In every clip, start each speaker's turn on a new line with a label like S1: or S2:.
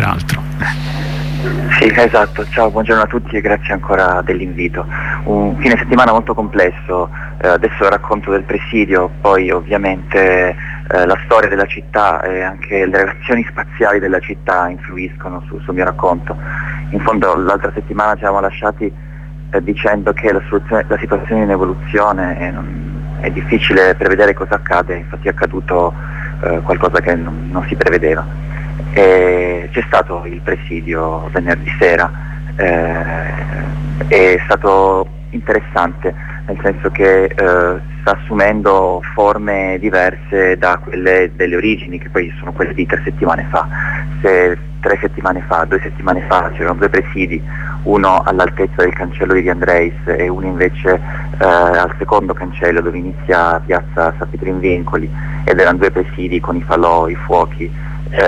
S1: peraltro.
S2: Sì, esatto. Ciao, buongiorno a tutti e grazie ancora dell'invito. Un fine settimana molto complesso, adesso racconto del presidio, poi ovviamente la storia della città e anche le relazioni spaziali della città influiscono sul mio racconto. In fondo l'altra settimana ci eravamo lasciati dicendo che la situazione è in evoluzione e è difficile prevedere cosa accade, infatti è accaduto qualcosa che non si prevedeva. E c'è stato il presidio venerdì sera, è stato interessante nel senso che sta assumendo forme diverse da quelle delle origini, che poi sono quelle di 3 settimane fa. Se 3 settimane fa, 2 settimane fa c'erano 2 presidi, uno all'altezza del cancello di Via Andreis e uno invece al secondo cancello dove inizia piazza San Pietro in Vincoli, ed erano 2 presidi con i falò, i fuochi,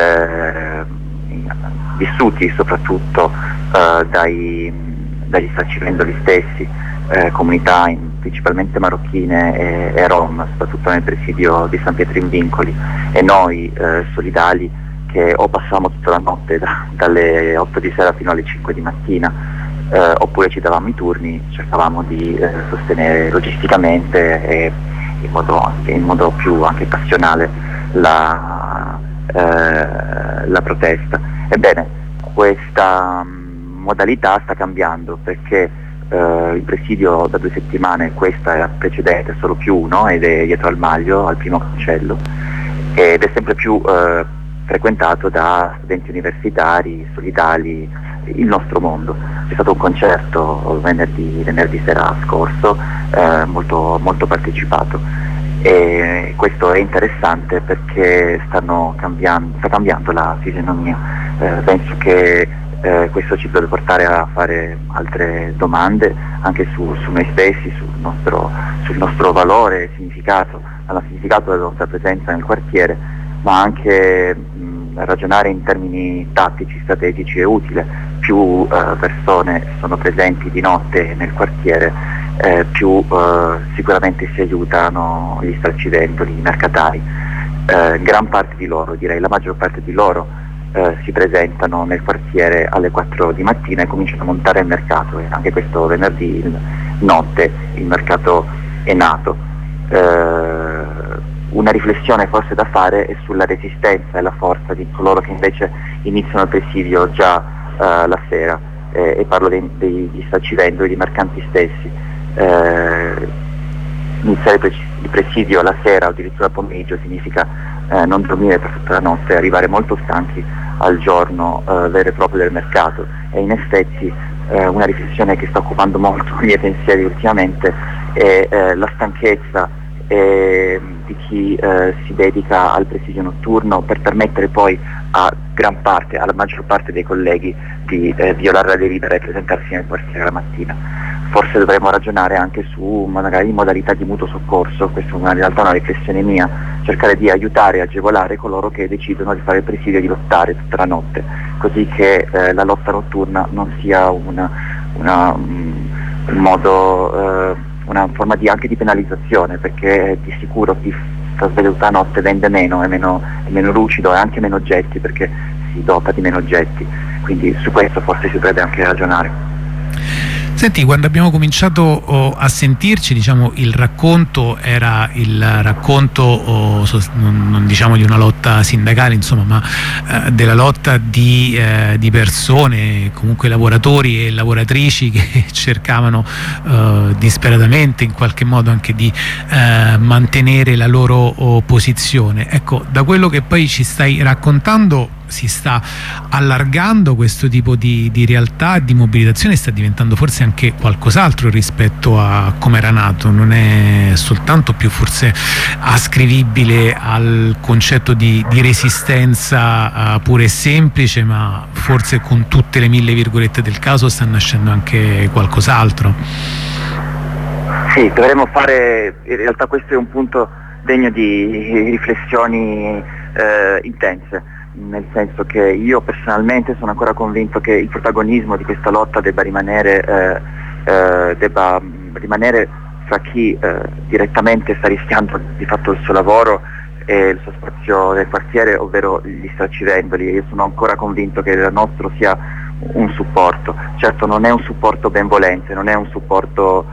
S2: vissuti soprattutto dagli straccivendoli stessi, comunità principalmente marocchine e rom, soprattutto nel presidio di San Pietro in Vincoli, e noi solidali che o passavamo tutta la notte dalle 8 di sera fino alle 5 di mattina, oppure ci davamo i turni, cercavamo di sostenere logisticamente e in modo più anche passionale la protesta. Ebbene, questa modalità sta cambiando perché il presidio da 2 settimane, questa era precedente, solo più uno, ed è dietro al Maglio, al primo cancello, ed è sempre più frequentato da studenti universitari, solidali, il nostro mondo. C'è stato un concerto venerdì sera scorso, molto, molto partecipato, e questo è interessante perché sta cambiando la fisionomia. Penso che questo ci deve portare a fare altre domande anche su noi stessi, sul nostro valore, significato, al significato della nostra presenza nel quartiere, ma anche ragionare in termini tattici, strategici è utile. Più persone sono presenti di notte nel quartiere, più sicuramente si aiutano gli straccivendoli, i mercatari. Gran parte di loro, direi la maggior parte di loro, si presentano nel quartiere alle 4 di mattina e cominciano a montare il mercato, e anche questo venerdì notte il mercato è nato. Una riflessione forse da fare è sulla resistenza e la forza di coloro che invece iniziano il presidio già la sera, e parlo degli straccivendoli, dei mercanti stessi. Iniziare il presidio la sera o addirittura al pomeriggio significa non dormire per tutta la notte, arrivare molto stanchi al giorno vero e proprio del mercato, e in effetti una riflessione che sta occupando molto i miei pensieri ultimamente è la stanchezza di chi si dedica al presidio notturno per permettere poi alla maggior parte dei colleghi di violare la delibera e presentarsi nel quartiere la mattina. Forse dovremmo ragionare anche su magari modalità di mutuo soccorso, questa è in realtà una riflessione mia, cercare di aiutare e agevolare coloro che decidono di fare il presidio e di lottare tutta la notte, così che la lotta notturna non sia un modo, una forma anche di penalizzazione, perché di sicuro chi sta sveglio tutta la notte vende meno, è meno lucido e anche meno oggetti, perché si dota di meno oggetti, quindi su questo forse si dovrebbe anche ragionare.
S1: Senti, quando abbiamo cominciato a sentirci, diciamo, il racconto era il racconto non diciamo di una lotta sindacale, insomma, ma della lotta di persone, comunque lavoratori e lavoratrici, che cercavano disperatamente in qualche modo anche di mantenere la loro posizione. Ecco, da quello che poi ci stai raccontando, si sta allargando questo tipo di realtà, di mobilitazione, sta diventando forse anche qualcos'altro rispetto a come era nato, non è soltanto più forse ascrivibile al concetto di resistenza pura e semplice, ma forse con tutte le 1000 virgolette del caso sta nascendo anche qualcos'altro.
S2: Sì, dovremmo fare, in realtà questo è un punto degno di riflessioni intense, nel senso che io personalmente sono ancora convinto che il protagonismo di questa lotta debba rimanere fra chi direttamente sta rischiando di fatto il suo lavoro e il suo spazio nel quartiere, ovvero gli straccivendoli. Io sono ancora convinto che il nostro sia un supporto. Certo non è un supporto benvolente, non è un supporto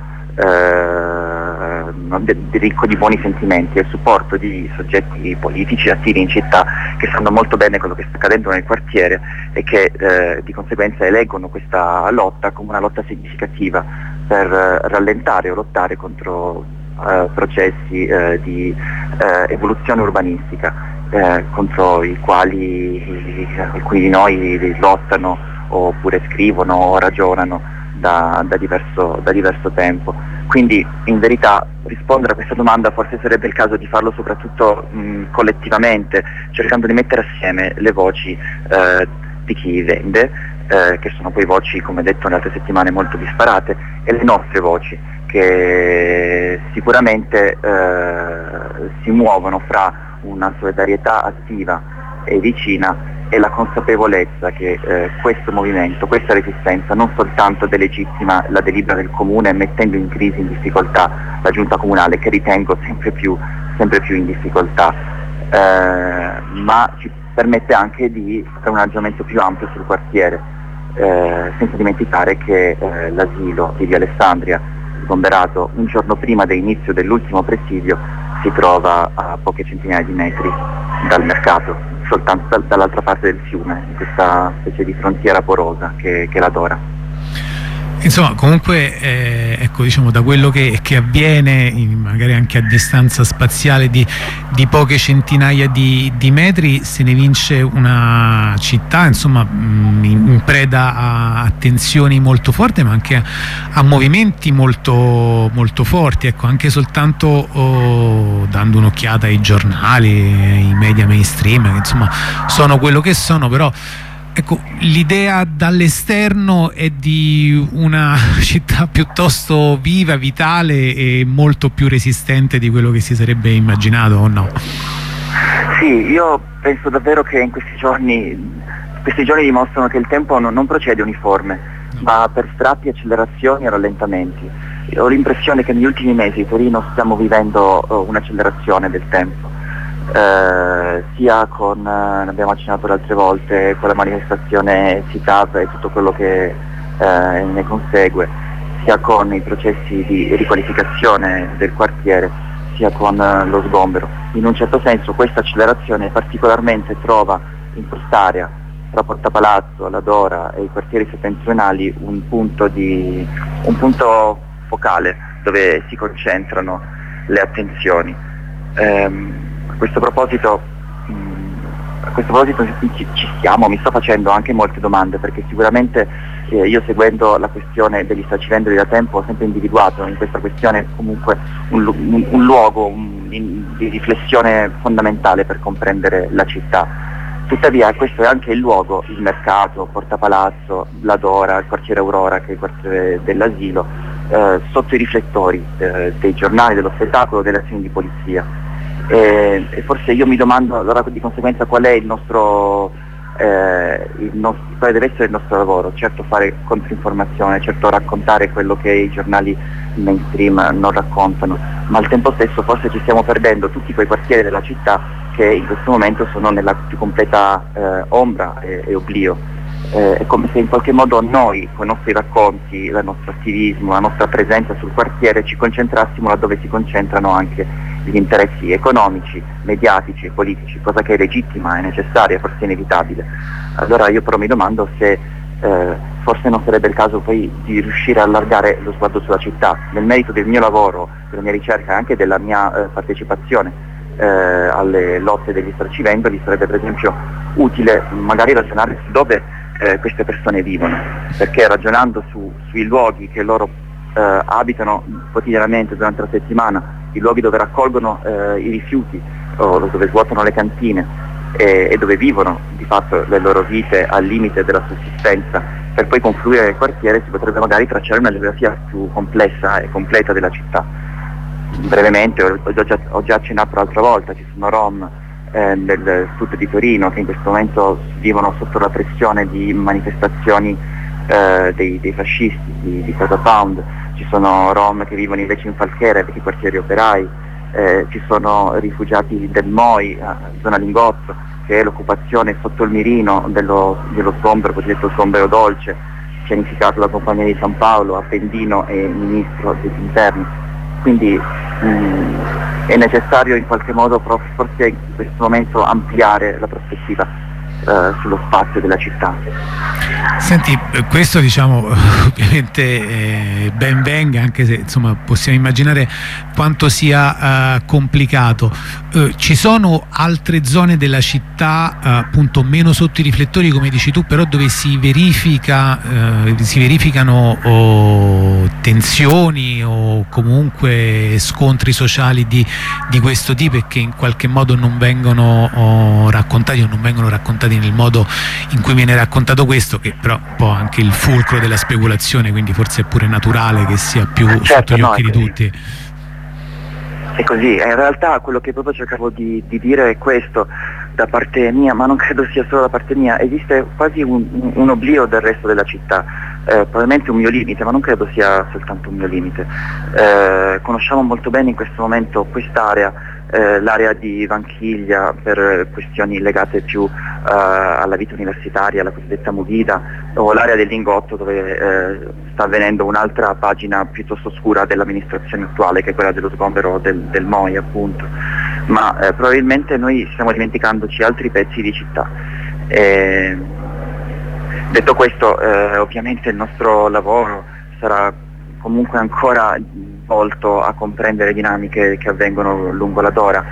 S2: ricco di buoni sentimenti, è il supporto di soggetti politici attivi in città che sanno molto bene quello che sta accadendo nel quartiere e che di conseguenza eleggono questa lotta come una lotta significativa per rallentare o lottare contro processi di evoluzione urbanistica contro i quali alcuni di noi lottano oppure scrivono o ragionano da diverso tempo. Quindi in verità rispondere a questa domanda forse sarebbe il caso di farlo soprattutto collettivamente, cercando di mettere assieme le voci di chi vende, che sono poi voci, come detto nelle altre settimane, molto disparate, e le nostre voci, che sicuramente si muovono fra una solidarietà attiva e vicina e la consapevolezza che questo movimento, questa resistenza non soltanto delegittima la delibera del comune mettendo in crisi, in difficoltà la giunta comunale, che ritengo sempre più in difficoltà, ma ci permette anche di fare un ragionamento più ampio sul quartiere, senza dimenticare che l'asilo di Via Alessandria, sgomberato un giorno prima dell'inizio dell'ultimo presidio, si trova a poche centinaia di metri dal mercato, soltanto dall'altra parte del fiume, in questa specie di frontiera porosa che la Dora.
S1: Insomma, comunque ecco, diciamo, da quello che avviene magari anche a distanza spaziale di poche centinaia di metri, se ne vince una città insomma in preda a tensioni molto forti, ma anche a movimenti molto forti, ecco, anche soltanto dando un'occhiata ai giornali, ai media mainstream, che insomma sono quello che sono, però ecco, l'idea dall'esterno è di una città piuttosto viva, vitale e molto più resistente di quello che si sarebbe immaginato, o no?
S2: Sì, io penso davvero che in questi giorni dimostrano che il tempo non procede uniforme, ma per strappi, accelerazioni e rallentamenti. Ho l'impressione che negli ultimi mesi a Torino stiamo vivendo un'accelerazione del tempo. Sia con, ne abbiamo accennato le altre volte, con la manifestazione SITAV e tutto quello che ne consegue, sia con i processi di riqualificazione del quartiere, sia con lo sgombero. In un certo senso questa accelerazione particolarmente trova in quest'area, tra Porta Palazzo, la Dora e i quartieri settentrionali, un punto focale dove si concentrano le attenzioni. A questo proposito mi sto facendo anche molte domande, perché sicuramente io, seguendo la questione degli straccivendoli da tempo, ho sempre individuato in questa questione comunque un luogo di riflessione fondamentale per comprendere la città. Tuttavia questo è anche il luogo, il mercato, Porta Palazzo, la Dora, il quartiere Aurora, che è il quartiere dell'asilo, sotto i riflettori dei giornali, dello spettacolo, delle azioni di polizia. E forse io mi domando allora di conseguenza qual è quale deve essere il nostro lavoro. Certo fare controinformazione, certo raccontare quello che i giornali mainstream non raccontano, ma al tempo stesso forse ci stiamo perdendo tutti quei quartieri della città che in questo momento sono nella più completa ombra e oblio. È come se in qualche modo noi, con i nostri racconti, il nostro attivismo, la nostra presenza sul quartiere, ci concentrassimo laddove si concentrano anche gli interessi economici, mediatici e politici, cosa che è legittima, è necessaria, forse inevitabile. Allora io però mi domando se forse non sarebbe il caso poi di riuscire a allargare lo sguardo sulla città. Nel merito del mio lavoro, della mia ricerca e anche della mia partecipazione alle lotte degli straccivendoli, sarebbe per esempio utile magari ragionare su dove queste persone vivono, perché ragionando sui luoghi che loro abitano quotidianamente durante la settimana, i luoghi dove raccolgono i rifiuti o dove svuotano le cantine e dove vivono di fatto le loro vite al limite della sussistenza, per poi confluire nel quartiere, si potrebbe magari tracciare una geografia più complessa e completa della città. Brevemente, ho già accennato l'altra volta, ci sono Rom nel sud di Torino che in questo momento vivono sotto la pressione di manifestazioni dei fascisti, di Casa Pound. Ci sono Rom che vivono invece in Falchera, vecchi quartieri operai, ci sono rifugiati del MOI, zona Lingotto, che è l'occupazione sotto il mirino dello sgombero, cosiddetto sgombero dolce, pianificato dalla Compagnia di San Paolo, Appendino e Ministro degli Interni. Quindi è necessario in qualche modo forse in questo momento ampliare la prospettiva sullo spazio della città.
S1: Senti, questo diciamo ovviamente ben venga, anche se insomma possiamo immaginare quanto sia complicato. Ci sono altre zone della città appunto meno sotto i riflettori, come dici tu, però dove si verificano tensioni o comunque scontri sociali di questo tipo, e che in qualche modo non vengono raccontati o non vengono raccontati nel modo in cui viene raccontato questo, che però è un po' anche il fulcro della speculazione, quindi forse è pure naturale che sia più sotto gli occhi di tutti.
S2: È così, in realtà quello che proprio cercavo di dire è questo da parte mia, ma non credo sia solo da parte mia, esiste quasi un oblio del resto della città, probabilmente un mio limite, ma non credo sia soltanto un mio limite. Conosciamo molto bene in questo momento quest'area, l'area di Vanchiglia per questioni legate più alla vita universitaria, alla cosiddetta Movida, o l'area del Lingotto, dove sta avvenendo un'altra pagina piuttosto oscura dell'amministrazione attuale, che è quella dello sgombero del MOI appunto, ma probabilmente noi stiamo dimenticandoci altri pezzi di città. Detto questo, ovviamente il nostro lavoro sarà comunque ancora volto a comprendere dinamiche che avvengono lungo la Dora.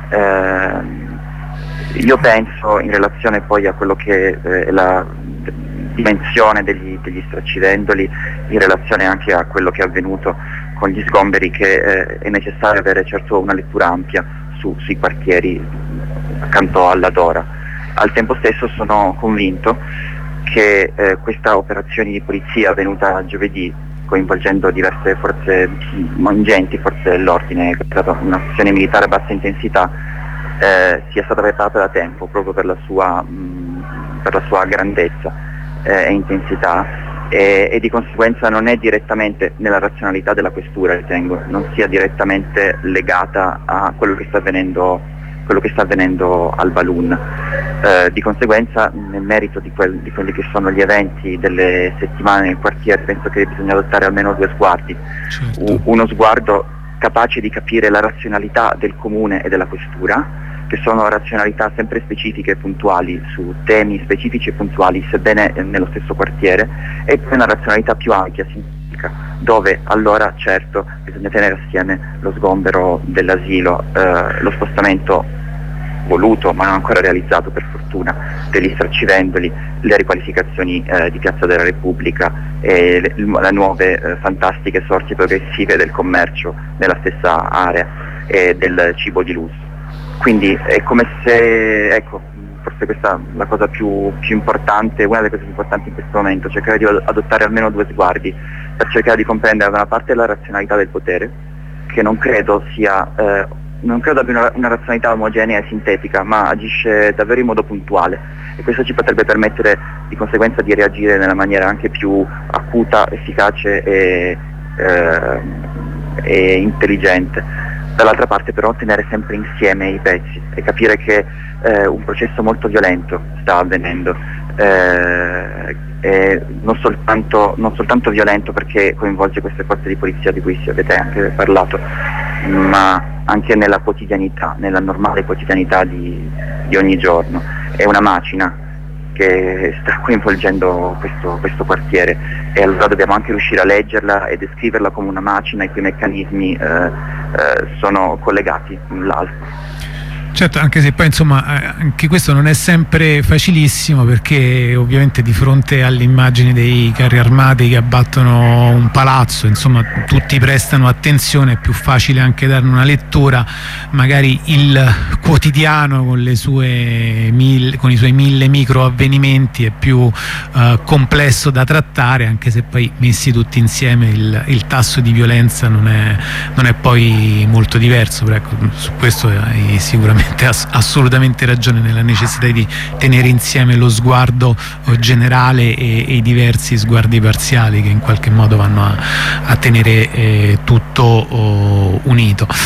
S2: Io penso, in relazione poi a quello che è la dimensione degli straccidendoli, in relazione anche a quello che è avvenuto con gli sgomberi, che è necessario avere certo una lettura ampia sui quartieri accanto alla Dora. Al tempo stesso sono convinto che questa operazione di polizia avvenuta giovedì, coinvolgendo diverse forze ingenti, forze dell'ordine, una azione militare a bassa intensità, sia stata preparata da tempo proprio per la sua grandezza e intensità, e di conseguenza non è direttamente nella razionalità della questura, ritengo, non sia direttamente legata a quello che sta avvenendo al Balloon. Di conseguenza, nel merito di quelli che sono gli eventi delle settimane nel quartiere, penso che bisogna adottare almeno due sguardi.
S1: Certo.
S2: Uno sguardo capace di capire la razionalità del comune e della questura, che sono razionalità sempre specifiche e puntuali su temi specifici e puntuali, sebbene nello stesso quartiere, e poi una razionalità più ampia, sintetica, dove allora certo bisogna tenere assieme lo sgombero dell'asilo, lo spostamento voluto ma non ancora realizzato per fortuna degli straccidendoli, le riqualificazioni di Piazza della Repubblica e le nuove fantastiche sorti progressive del commercio nella stessa area e del cibo di lusso. Quindi è come se, ecco, forse questa è la cosa più importante, una delle cose più importanti in questo momento, cercare di adottare almeno due sguardi per cercare di comprendere da una parte la razionalità del potere, che non credo abbia una razionalità omogenea e sintetica, ma agisce davvero in modo puntuale, e questo ci potrebbe permettere di conseguenza di reagire nella maniera anche più acuta, efficace e intelligente. Dall'altra parte però tenere sempre insieme i pezzi e capire che un processo molto violento sta avvenendo, non soltanto violento perché coinvolge queste forze di polizia di cui avete anche parlato, ma anche nella quotidianità, nella normale quotidianità di ogni giorno. È una macina che sta coinvolgendo questo quartiere, e allora dobbiamo anche riuscire a leggerla e descriverla come una macina i cui meccanismi sono collegati l'un l'altro.
S1: Certo, anche se poi insomma anche questo non è sempre facilissimo, perché ovviamente di fronte all'immagine dei carri armati che abbattono un palazzo, insomma tutti prestano attenzione, è più facile anche dare una lettura, magari il quotidiano con i suoi 1000 micro avvenimenti è più complesso da trattare, anche se poi messi tutti insieme il tasso di violenza non è poi molto diverso. Però ecco, su questo hai sicuramente assolutamente ragione, nella necessità di tenere insieme lo sguardo generale e i diversi sguardi parziali che in qualche modo vanno a tenere tutto unito.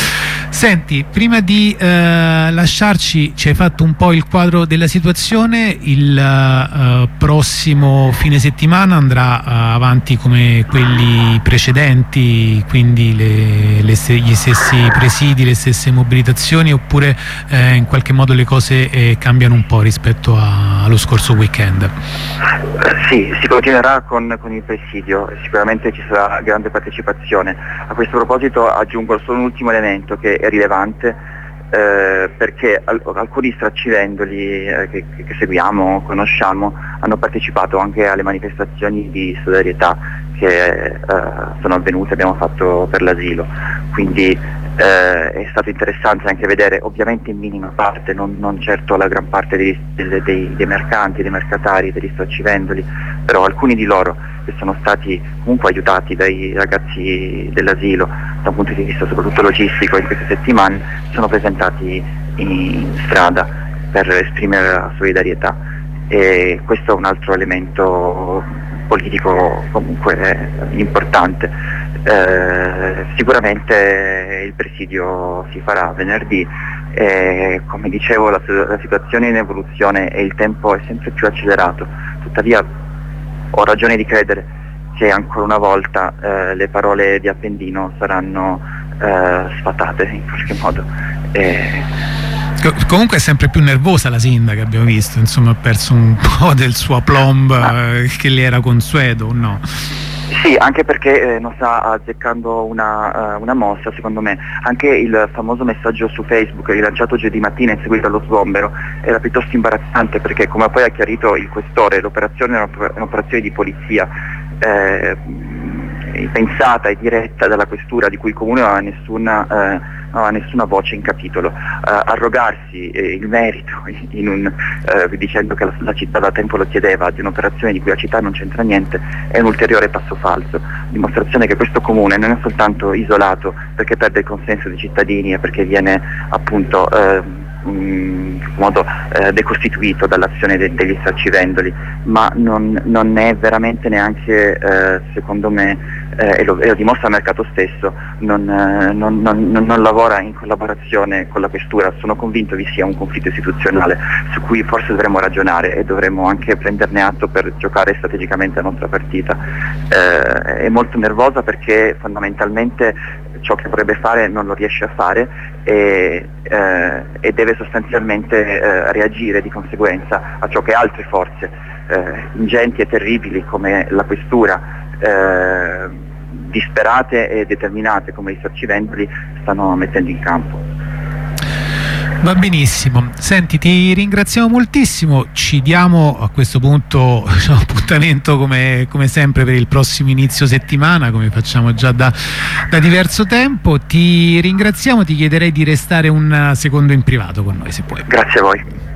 S1: Senti, prima di lasciarci, ci hai fatto un po' il quadro della situazione. Il prossimo fine settimana andrà avanti come quelli precedenti, quindi gli stessi presidi, le stesse mobilitazioni, oppure in qualche modo le cose cambiano un po' rispetto allo scorso weekend?
S2: Sì, si continuerà con il presidio, sicuramente ci sarà grande partecipazione. A questo proposito aggiungo solo un ultimo elemento che è rilevante, perché alcuni straccivendoli che seguiamo, conosciamo, hanno partecipato anche alle manifestazioni di solidarietà che sono avvenute, abbiamo fatto per l'asilo, quindi è stato interessante anche vedere, ovviamente in minima parte, non certo la gran parte dei mercanti, dei mercatari, degli straccivendoli, però alcuni di loro che sono stati comunque aiutati dai ragazzi dell'asilo da un punto di vista soprattutto logistico in queste settimane, sono presentati in strada per esprimere la solidarietà, e questo è un altro elemento politico comunque importante. Sicuramente il presidio si farà venerdì e, come dicevo, la situazione è in evoluzione e il tempo è sempre più accelerato, tuttavia ho ragione di credere che ancora una volta le parole di Appendino saranno sfatate in qualche modo.
S1: Comunque è sempre più nervosa la sindaca, abbiamo visto, insomma ha perso un po' del suo aplomb che le era consueto, no?
S2: Sì, anche perché non sta azzeccando una mossa, secondo me. Anche il famoso messaggio su Facebook rilanciato giovedì mattina in seguito allo sgombero era piuttosto imbarazzante, perché, come poi ha chiarito il questore, l'operazione è un'operazione di polizia pensata e diretta dalla questura, di cui il comune non ha nessuna voce in capitolo. Arrogarsi il merito dicendo che la città da tempo lo chiedeva di un'operazione di cui la città non c'entra niente è un ulteriore passo falso, dimostrazione che questo comune non è soltanto isolato perché perde il consenso dei cittadini e perché viene appunto in modo decostituito dall'azione degli straccivendoli, ma non è veramente neanche, secondo me, e lo dimostra il mercato stesso, non lavora in collaborazione con la questura. Sono convinto vi sia un conflitto istituzionale su cui forse dovremmo ragionare e dovremmo anche prenderne atto per giocare strategicamente la nostra partita. È molto nervosa perché fondamentalmente ciò che vorrebbe fare non lo riesce a fare e deve sostanzialmente reagire di conseguenza a ciò che altre forze ingenti e terribili come la questura, disperate e determinate come gli straccivendoli, stanno mettendo in campo.
S1: Va benissimo, senti, ti ringraziamo moltissimo, ci diamo a questo punto appuntamento come sempre per il prossimo inizio settimana, come facciamo già da diverso tempo. Ti ringraziamo, ti chiederei di restare un secondo in privato con noi, se puoi.
S2: Grazie a voi.